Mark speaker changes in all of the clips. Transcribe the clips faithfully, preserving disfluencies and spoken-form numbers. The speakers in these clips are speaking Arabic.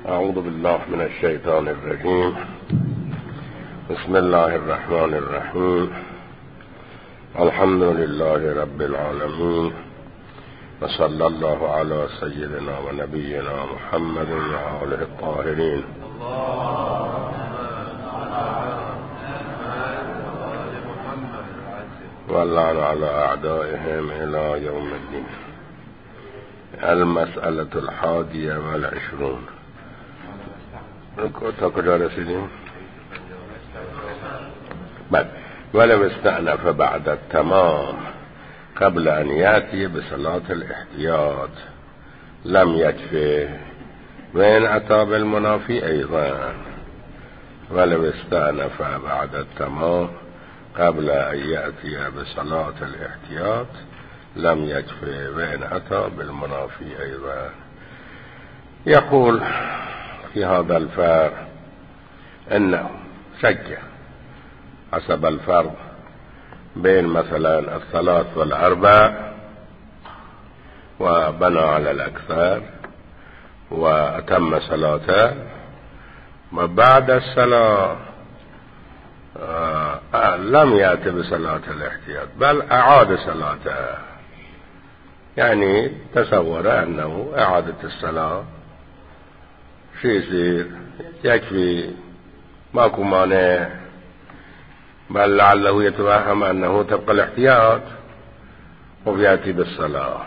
Speaker 1: أعوذ بالله من الشيطان الرجيم. بسم الله الرحمن الرحيم. الحمد لله رب العالمين، وصلى الله على سيدنا ونبينا محمد وآله الطاهرين. واللعن على أعدائهم إلى يوم الدين. المسألة الحادية والعشرون. تقدر رسيدين بل ولو استأنف بعد التمام قبل أن يأتي بصلاة الاحتياط لم يكفه، وإن أتى بالمنافي أيضا. ولو استأنف بعد التمام قبل أن يأتي بصلاة الاحتياط لم يكفه، وإن أتى بالمنافي أيضا. يقول في هذا الفرق أنه شك حسب الفرق بين مثلا الثلاث والأربع وبنى على الأكثر وأتم صلاته، وبعد الصلاة آه لم يأتي بصلاة الاحتياط بل أعاد صلاته. يعني تصور أنه إعادة الصلاة شيء يصير يكفي، ماكو مانع، بل لعله يتوهم أنه تبقى الاحتياط ويأتي بالصلاة،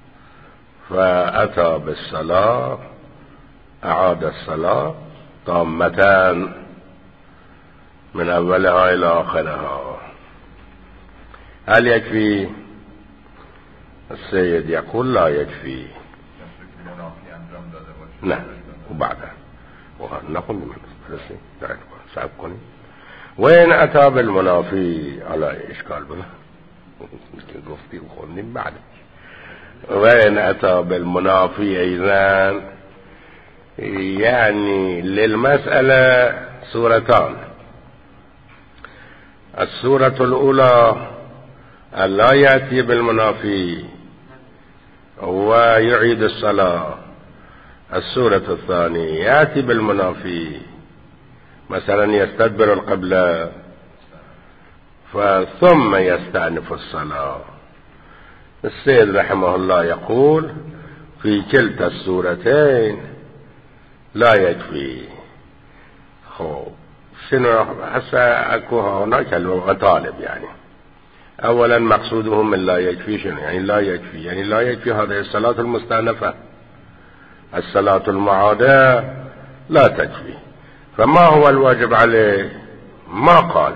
Speaker 1: فأتى بالصلاة أعاد الصلاة تامة من أولها إلى آخرها. هل يكفي؟ السيد يقول لا يكفي. نعم. وبعدها نقول من سأبقني وين أتى بالمنافي على إشكال بنا مثل قفتي وخلني بعد. وين أتى بالمنافي أيضا، يعني للمسألة سورتان. السورة الأولى ألا يأتي بالمنافي ويعيد الصلاة. السورة الثانية يأتي بالمنافي، مثلا يستدبر القبلة ثم يستأنف الصلاة. السيد رحمه الله يقول في كلتا السورتين لا يكفي. خب شنو هسه اكو هناك المطالب؟ يعني اولا مقصودهم من لا يكفي شنو؟ يعني لا يكفي يعني لا يكفي هذه الصلاة المستأنفة. الصلاة المعادة لا تكفي، فما هو الواجب عليه؟ ما قال.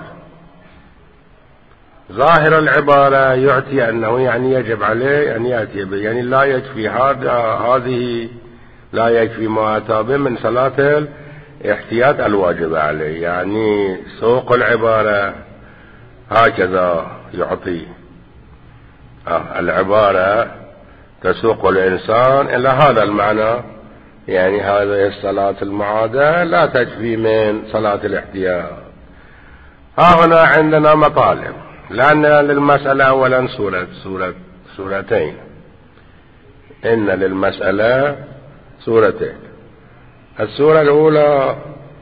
Speaker 1: ظاهر العبارة يعطي أنه يعني يجب عليه أن يأتي به، يعني لا يكفي هذا هذه لا يكفي ما أتى به من صلاة الاحتياط الواجب عليه. يعني سوق العبارة هكذا يعطي آه العبارة تسوق الإنسان إلى هذا المعنى، يعني هذه الصلاة المعادة لا تكفي من صلاة الاحتياط. ها هنا عندنا مطالب، لأن للمسألة أولا سورة سورة سورتين. إن للمسألة سورتين. السورة الأولى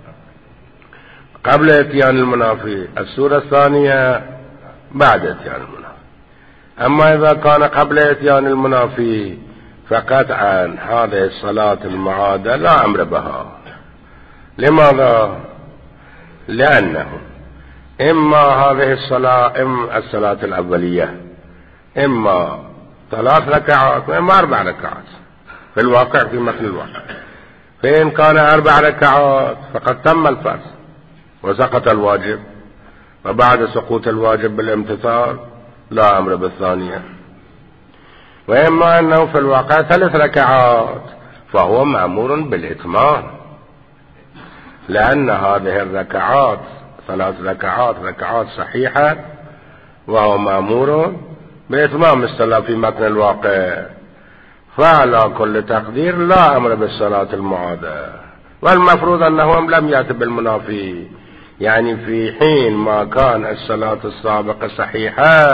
Speaker 1: قبل اتيان المنافي، السورة الثانية بعد اتيان المنافي. أما إذا كان قبل اتيان المنافي فقطعا هذه الصلاة المعادة لا أمر بها. لماذا؟ لأنه إما هذه الصلاة إما الصلاة الأولية إما ثلاث ركعات وإما أربع ركعات في الواقع، في متن الواقع. فإن كان أربع ركعات فقد تم الفرض وسقط الواجب، وبعد سقوط الواجب بالامتثال لا أمر بالثانية. وإما أنه في الواقع ثلاث ركعات فهو مأمور بالإتمام، لأن هذه الركعات ثلاث ركعات ركعات صحيحة، وهو مأمور بإتمام الصلاة في متن الواقع. فعلى كل تقدير لا أمر بالصلاة المعادة. والمفروض أنه لم يأتي بالمنافي، يعني في حين ما كان الصلاة السابقة صحيحة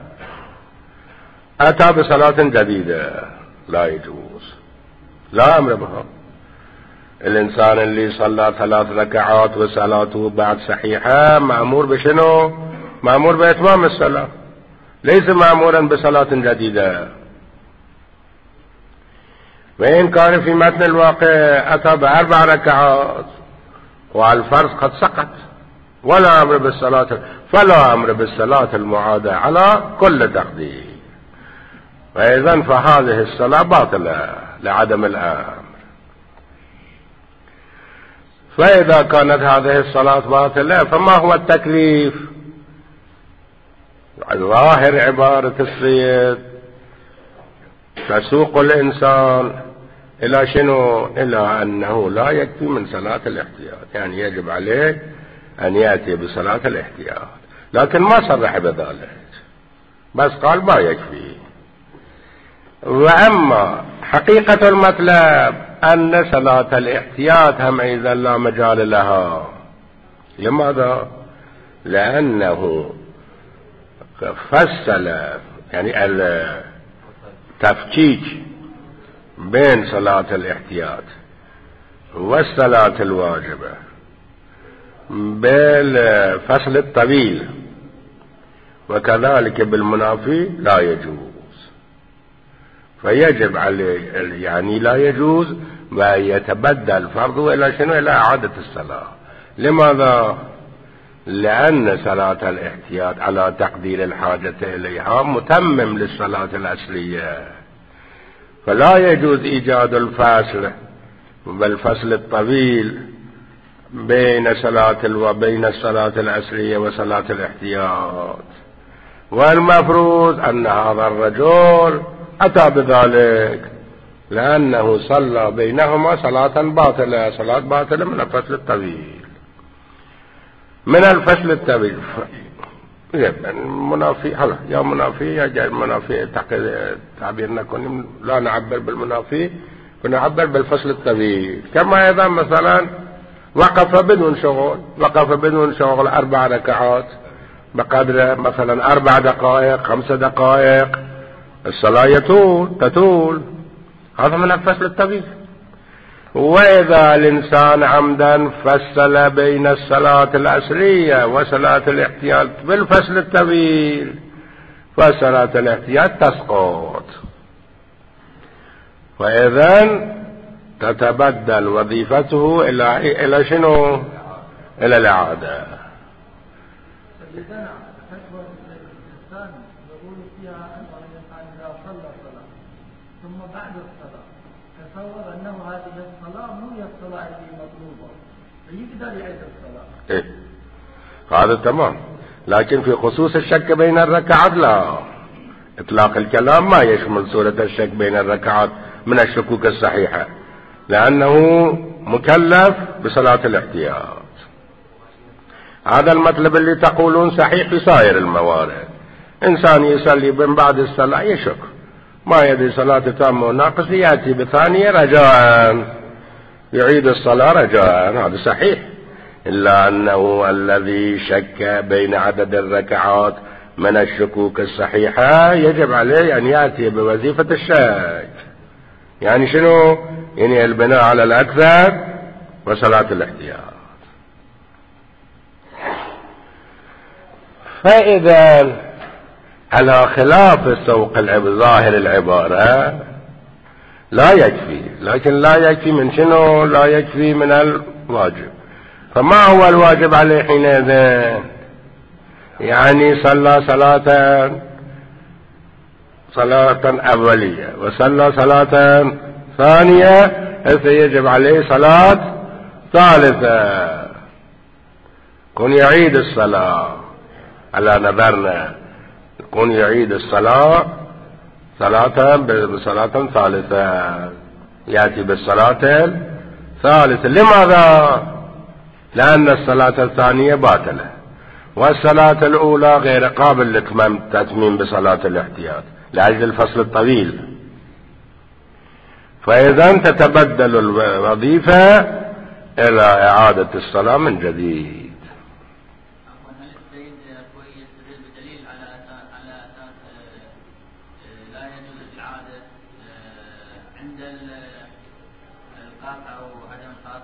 Speaker 1: أتى بصلاة جديدة لا يجوز، لا أمر بها. الإنسان اللي صلى ثلاث ركعات وصلاته بعد صحيحة مأمور بشنو؟ مأمور بإتمام الصلاة، ليس مأمورا بصلاة جديدة. وإن كان في متن الواقع أتى بأربع ركعات والفرض قد سقط ولا أمر بالصلاة، فلا أمر بالصلاة المعادة على كل تقدير، فإذن فهذه الصلاة باطلة لعدم الأمر. فإذا كانت هذه الصلاة باطلة فما هو التكليف؟ ظاهر عبارة السيد تسوق الإنسان إلى شنو؟ إلى أنه لا يكفي من صلاة الاحتياط، يعني يجب عليه أن يأتي بصلاة الاحتياط، لكن ما صرح بذلك، بس قال ما يكفي. وأما حقيقة المطلب أن صلاة الاحتياط هم إذا لا مجال لها. لماذا؟ لأنه فصل يعني التفكيك بين صلاة الاحتياط والصلاة الواجبة بالفصل الطويل، وكذلك بالمنافي لا يجوز، فيجب عليه يعني لا يجوز ويتبدل فرضه إلى شنو؟ إلى إعادة الصلاة. لماذا؟ لأن صلاة الاحتياط على تقدير الحاجة إليها متمم للصلاة الأصلية، فلا يجوز إيجاد الفاصل بالفصل الطويل بين صلاة وبين الصلاة الأصلية وصلاة الاحتياط. والمفروض أن هذا الرجل أتى بذلك لأنه صلى بينهما صلاة باطلة، صلاة باطلة من الفصل الطويل. من الفصل الطويل منافي هلا يا منافي يا جاي منافي تعبيرنا كنا لا نعبر بالمنافي، ونعبر بالفصل الطويل. كما أيضا مثلا وقف بدون شغل، وقف بدون شغل أربع ركعات بقدر مثلا أربع دقائق خمس دقائق، الصلاة يطول تطول، هذا من الفصل الطويل. وإذا الإنسان عمدا فصل بين الصلاة الأصلية وصلاة الاحتياط بالفصل الطويل فصلاة الاحتياط تسقط، وإذن تتبدل وظيفته إلى إلى شنو؟ إلى الإعادة.
Speaker 2: ثم بعد الصلاة تصور أنه هذه الصلاة مو هي الصلاة اللي مطلوبة، فيقدر يعيد الصلاة.
Speaker 1: إيه هذا تمام، لكن في خصوص الشك بين الركعات لا، إطلاق الكلام ما يشمل سورة الشك بين الركعات من الشكوك الصحيحة، لأنه مكلف بصلاة الاحتياط. هذا المطلب اللي تقولون صحيح في سائر الموارد. إنسان يصلي من بعد الصلاة يشك ما يدري صلاة تامة وناقص، يأتي بثانية رجاء يعيد الصلاة رجاء، هذا صحيح، إلا أنه الذي شك بين عدد الركعات من الشكوك الصحيحة يجب عليه أن يأتي بوظيفة الشك. يعني شنو؟ يعني البناء على الأكثر وصلاة الاحتياط. فإذا على خلاف السوق ظاهر العبارة لا يكفي، لكن لا يكفي من شنو؟ لا يكفي من الواجب. فما هو الواجب عليه حينئذ؟ يعني صلى صلاة صلاة أولية وصلى صلاة ثانية، فيجب عليه صلاة ثالثة، كن يعيد الصلاة على نظرنا، كن يعيد الصلاة صلاة بصلاة ثالثة، يأتي بالصلاة الثالثة. لماذا؟ لأن الصلاة الثانية باطلة والصلاة الأولى غير قابل للتتميم بصلاة الاحتياط لأجل الفصل الطويل، فإذا تتبدل الوظيفة إلى إعادة الصلاة من جديد.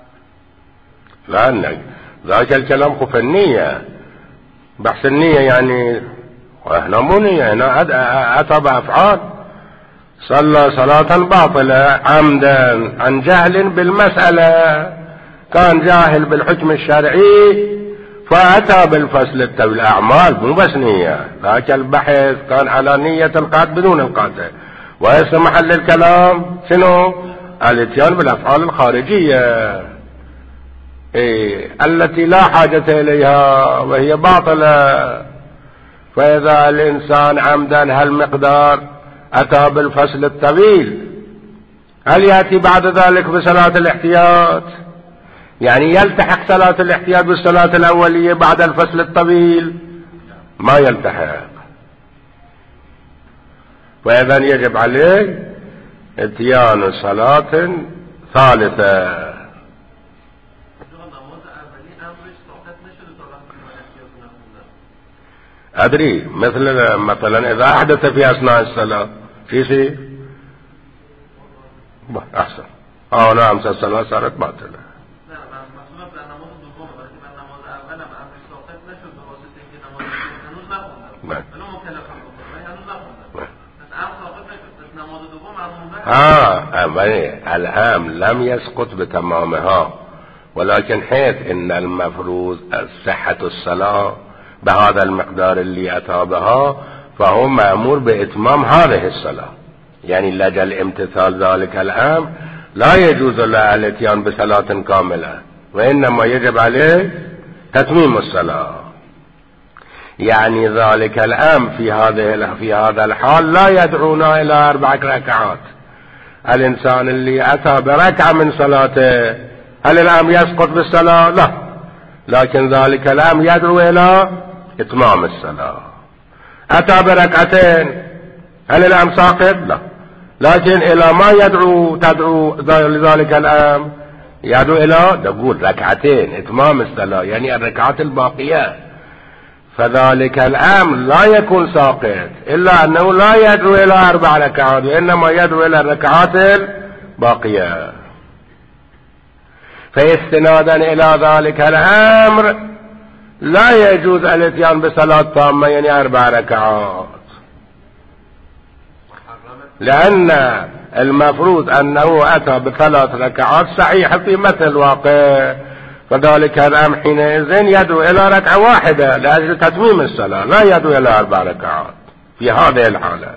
Speaker 1: لأن ذاك الكلام خف النية، بحث النية يعني، وإحنا مو نية، هنا أتى بأفعال. صلى صلاة باطلة عمدا عن جهل بالمسألة، كان جاهل بالحكم الشرعي فأتى بالفصل التوي الأعمال مو بس نية، ذاك البحث كان على نية القاتل بدون القاتل. ويصل محل الكلام شنو؟ الاتيان بالأفعال الخارجية إيه التي لا حاجة إليها وهي باطلة. فإذا الإنسان عمدا هالمقدار أتى بالفصل الطويل، هل يأتي بعد ذلك بصلاة الاحتياط؟ يعني يلتحق صلاة الاحتياط بالصلاة الأولية بعد الفصل الطويل؟ ما يلتحق. وإذا يجب عليه اتيان صلاة ثالثة. أدري مثل مثلا إذا أحدث في أثناء الصلاة في شيء أحسن. آه نعم الصلاة صارت باطلة. ها الآن لم يسقط بتمامها، ولكن حيث إن المفروض صحة الصلاة بهذا المقدار اللي أتى بها، فهو مأمور بإتمام هذه الصلاة. يعني لجل امتثال ذلك الأمر لا يجوز له الاتيان بصلاة كاملة، وإنما يجب عليه تتميم الصلاة. يعني ذلك الأمر في هذه في هذا الحال لا يدعونا إلى أربع ركعات. الإنسان اللي أتى بركعة من صلاته هل الأمر يسقط بالصلاة؟ لا، لكن ذلك الأمر يدعو إلى إتمام الصلاة. أتى بركعتين هل الأمر ساقط؟ لا، لكن إلى ما يدعو تدعو لذلك الأمر يدعو إلى تقول ركعتين إتمام الصلاة، يعني الركعات الباقية. فذلك الأمر لا يكون ساقط، إلا أنه لا يدعو إلى أربع ركعات، وإنما يدعو إلى الركعات الباقية. فاستنادا إلى ذلك الأمر لا يجوز الاتيان بصلاة تامة يعني أربع ركعات، لأن المفروض أنه أتى بثلاث ركعات صحيحة في مثل الواقع. فذلك الأمر حينئذ يدعو إلى ركعة واحدة لأجل تتميم الصلاة، لا يدعو إلى أربع ركعات في هذه الحالة.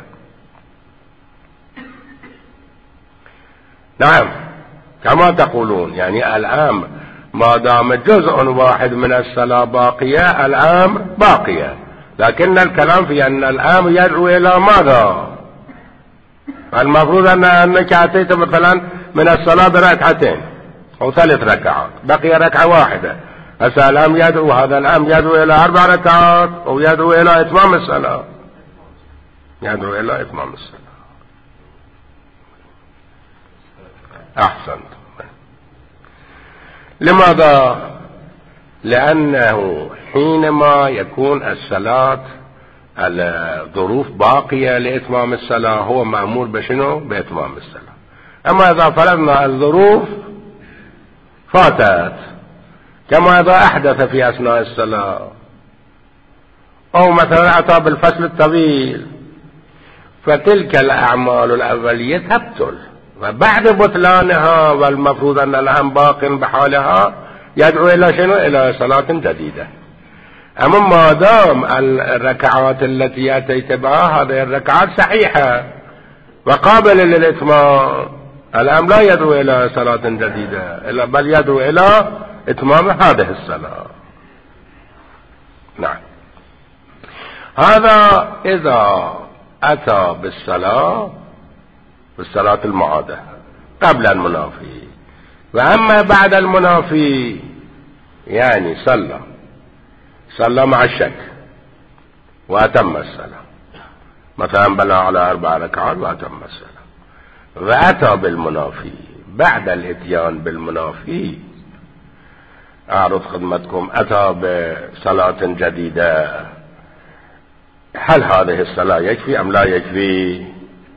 Speaker 1: نعم كما تقولون، يعني الأمر ما دام جزء واحد من الصلاة باقية الأمر باقية، لكن الكلام في أن الأمر يدعو إلى ماذا؟ المفروض أن أنك أتيت مثلا من الصلاة بركعتين أو ثلاث ركعات، بقي ركعة واحدة، هسا الأمر يدعو هذا الأمر يدعو إلى أربع ركعات أو يدعو إلى إتمام الصلاة؟ يدعو إلى إتمام الصلاة. أحسنت. لماذا؟ لأنه حينما يكون الصلاة الظروف باقية لإتمام الصلاة هو مأمور بشنو؟ بإتمام الصلاة. أما إذا فرضنا الظروف فاتت، كما إذا أحدث في أثناء الصلاة أو مثلا أتى بالفصل الطويل، فتلك الأعمال الأولية تبطل، وبعد بطلانها والمفروض أن الأمر باق بحالها يدعو إلى شنو؟ إلى صلاة جديدة. أما ما دام الركعات التي أتيت بها هذه الركعات صحيحة وقابلة للإتمام، الأمر لا يدعو إلى صلاة جديدة بل يدعو إلى إتمام هذه الصلاة. نعم. هذا إذا أتى بالصلاة بالصلاة المعادة قبل المنافي. وأما بعد المنافي يعني صلى صلى مع الشك وأتم الصلاة، مثلا بنى على أربع ركعات وأتم الصلاة، وأتى بالمنافي بعد الاتيان بالمنافي، أعرض خدمتكم أتى بصلاة جديدة، هل هذه الصلاة يكفي أم لا يكفي؟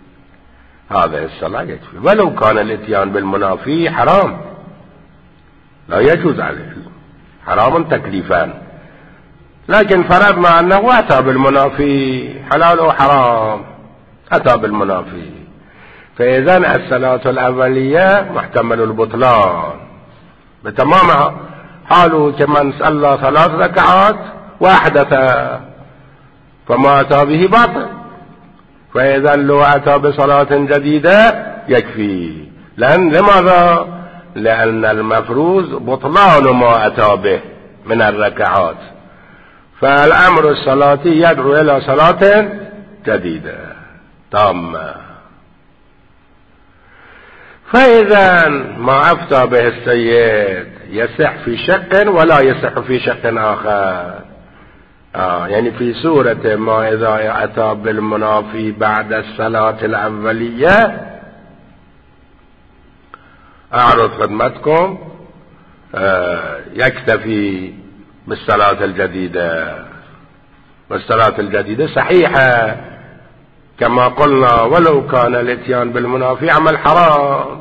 Speaker 1: هذه الصلاة يكفي ولو كان الاتيان بالمنافي حرام، لا يجوز عليه، حرام تكليفان. لكن فرضنا أنه أتى بالمنافي حلال أو حرام، أتى بالمنافي، فإذن الصلاة الأولية محتمل البطلان بتمامها، حاله كمن صلى ثلاث ركعات وأحدث فما أتى به باطل، فإذن لو أتى بصلاة جديدة يكفي. لأن لماذا؟ لأن المفروض بطلان ما أتى به من الركعات، فالأمر الصلاتي يدعو إلى صلاة جديدة تامة. فإذا ما أفتى به السيد يصح في شق ولا يصح في شق آخر. آه يعني في سورة ما إذا أتى بالمنافي بعد الصلاة الأولية أعرض خدمتكم آه يكتفي بالصلاة الجديدة، والصلاة الجديدة صحيحة كما قلنا، ولو كان الاتيان بالمنافي عمل حرام.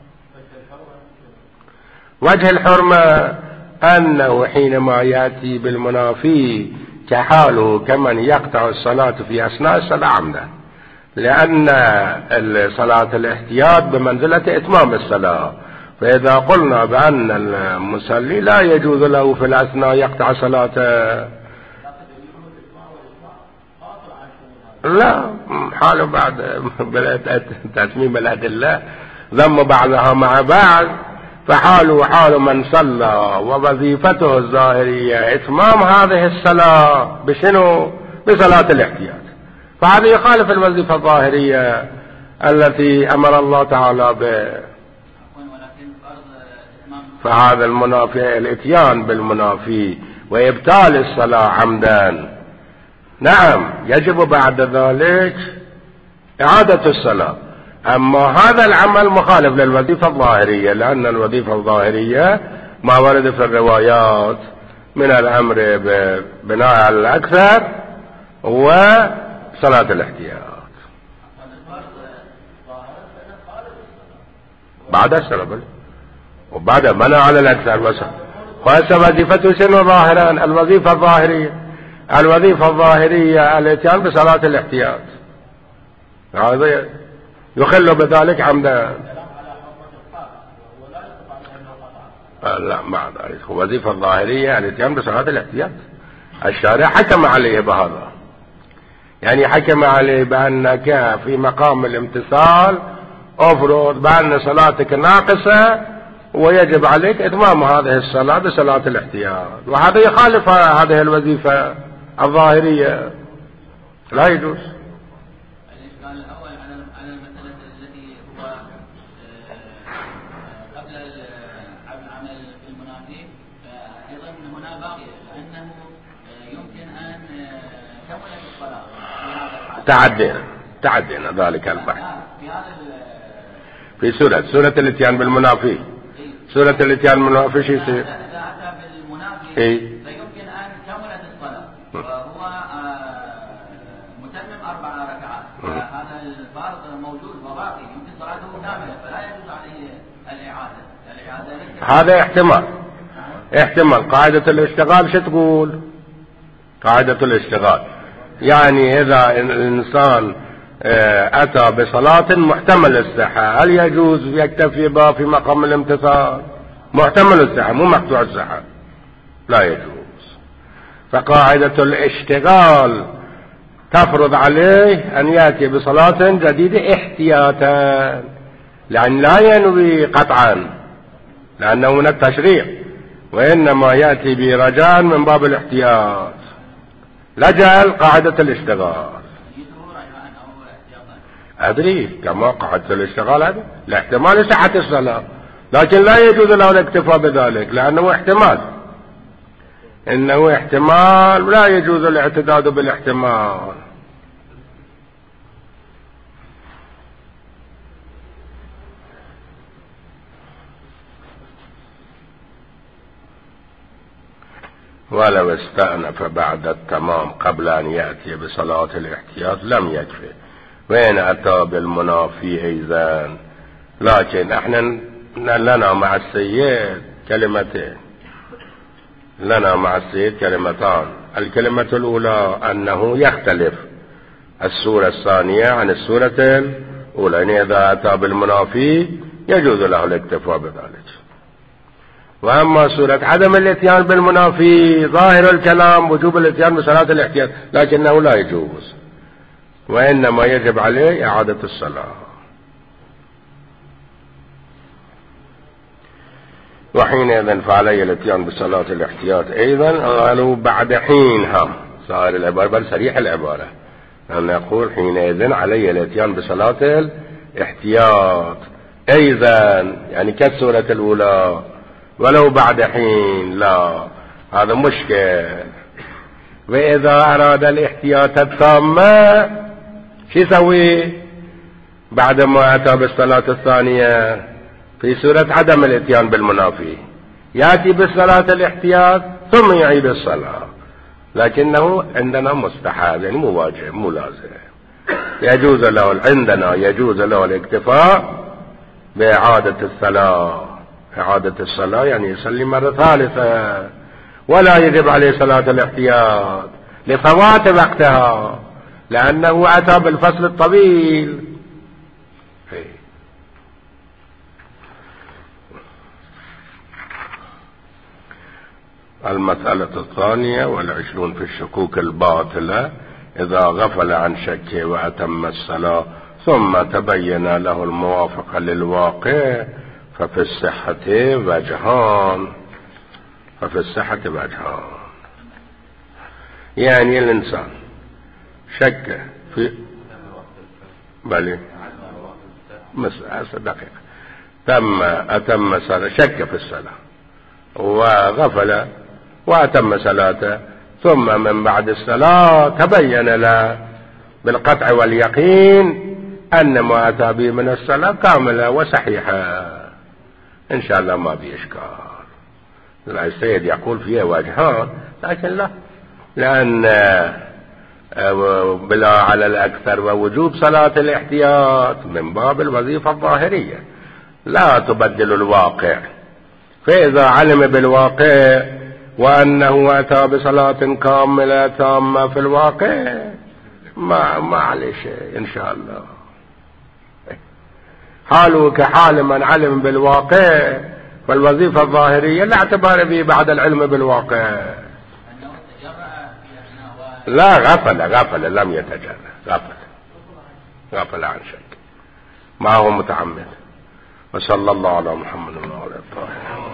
Speaker 1: وجه الحرمة أنه حينما يأتي بالمنافي كحاله كمن يقطع الصلاة في أثناء الصلاة عمدا، لأن صلاة الاحتياط بمنزلة إتمام الصلاة، فإذا قلنا بأن المصلي لا يجوز له في الأثناء يقطع صلاته، لا حاله بعد تتميم الأدلة ذم بعضها مع بعض، فحاله حال من صلى ووظيفته الظاهرية إتمام هذه الصلاة بشنو؟ بصلاة الاحتياط، فهذا يخالف الوظيفة الظاهرية التي أمر الله تعالى به. فهذا المنافي الاتيان بالمنافي وإبطال الصلاة عمدا، نعم يجب بعد ذلك إعادة الصلاة. أما هذا العمل مخالف للوظيفة الظاهرية، لأن الوظيفة الظاهرية ما ورد في الروايات من الأمر ببناء الأكثر وصلاة الاحتياط بعد الصلاة وبعد بناء على الأكثر وصل. وهسه وظيفته شنو ظاهرا؟ الوظيفة الظاهرية، الوظيفة الظاهرية الاتيان بصلاة الاحتياط، هذا يخل بذلك عمدا. لا مع ذلك وظيفة الظاهرية الاتيان بصلاة الاحتياط، الشارع حكم عليه بهذا، يعني حكم عليه بأنك في مقام الامتثال افرض بأن صلاتك ناقصة ويجب عليك إتمام هذه الصلاة بصلاة الاحتياط، وهذا يخالف هذه الوظيفة الظاهرية، لا يجوز.
Speaker 3: الإشكال الأول على المسألة التي هو قبل العمل في المنافي، أيضا هنا باقي لأنه يمكن أن كملت الصلاة
Speaker 1: تعدينا تعدينا ذلك البحث في سورة سورة الاتيان بالمنافي. سورة الاتيان بالمنافي شو يصير؟
Speaker 3: إذا أتى بالمنافي
Speaker 1: إيه؟
Speaker 3: فيمكن أن كملت الصلاة وهو متمم أربع ركعات، فهذا الفارق موجود وباقي يمكن صلاته كاملة، فلا يجوز عليه الإعادة. الإعادة
Speaker 1: هذا احتمال احتمال قاعدة الاشتغال شو تقول؟ قاعدة الاشتغال يعني إذا الإنسان أتى بصلاة محتمل الصحة هل يجوز يكتفي بها في مقام الامتثال؟ محتمل الصحة مو مقطوع الصحة، لا يجوز. فقاعدة الاشتغال تفرض عليه أن يأتي بصلاة جديدة احتياطا، لأن لا ينوي قطعا لأنه من التشريع، وإنما يأتي برجاء من باب الاحتياط لجأ قاعدة الاشتغال. أدري كما قاعدة الاشتغال هذا لاحتمال صحة الصلاة، لكن لا يجوز له الاكتفاء بذلك لأنه احتمال، إنه احتمال ولا يجوز الاعتداد بالاحتمال. ولو استأنف بعد التمام قبل أن يأتي بصلاة الاحتياط لم يكفي، وين أتى بالمنافي أيضا. لكن احنا لنا مع السيد كلمتين، لنا مع السيد كلمتان. الكلمة الأولى أنه يختلف السورة الثانية عن السورة الأولى، يعني إذا أتى بالمنافي يجوز له الاكتفاء بذلك. وأما سورة عدم الاتيان بالمنافي ظاهر الكلام وجوب الاتيان بصلاة الاحتياط، لكنه لا يجوز، وإنما يجب عليه إعادة الصلاة. وحينئذ فعلي الاتيان بصلاة الاحتياط أيضا. قالوا بعد حين، هم صار العبارة بل صريح العبارة أن نقول حينئذ علي الاتيان بصلاة الاحتياط أيضا، يعني كالسورة الأولى، ولو بعد حين لا، هذا مشكل. وإذا أراد الاحتياط التامة شو يسوي بعدما أتى بالصلاة الثانية في سورة عدم الاتيان بالمنافي؟ يأتي بالصلاة الاحتياط ثم يعيد الصلاة، لكنه عندنا مستحب، يعني مو واجب مو لازم. يجوز له عندنا يجوز له الاكتفاء بإعادة الصلاة، إعادة الصلاة يعني يصلي مرة ثالثة، ولا يجب عليه صلاة الاحتياط لفوات وقتها، لأنه أتى بالفصل الطويل. المسألة الثانية والعشرون في الشكوك الباطلة: إذا غفل عن شكه وأتم الصلاة ثم تبين له الموافقة للواقع ففي الصحة وجهان. ففي الصحة وجهان يعني الإنسان شك في بلي مسألة دقيقة، تم أتم صلاة، شك في الصلاة وغفل وأتم صلاته، ثم من بعد الصلاة تبين له بالقطع واليقين أن ما أتى به من الصلاة كاملة وصحيحة، إن شاء الله ما في إشكال. السيد يقول فيه وجهان، لكن لا، لأن بلا على الأكثر ووجوب صلاة الاحتياط من باب الوظيفة الظاهرية لا تبدل الواقع. فإذا علم بالواقع وأنه أتى بصلاة كاملة تامة في الواقع ما ما عليه شيء إن شاء الله. حاله كحال من علم بالواقع، فالوظيفة الظاهرية لا اعتبار به بعد العلم بالواقع. لا، غفل غفل لم يتجرأ، غفل غفل عن شيء، ما هو متعمد. وصلى الله على محمد وعلى آله.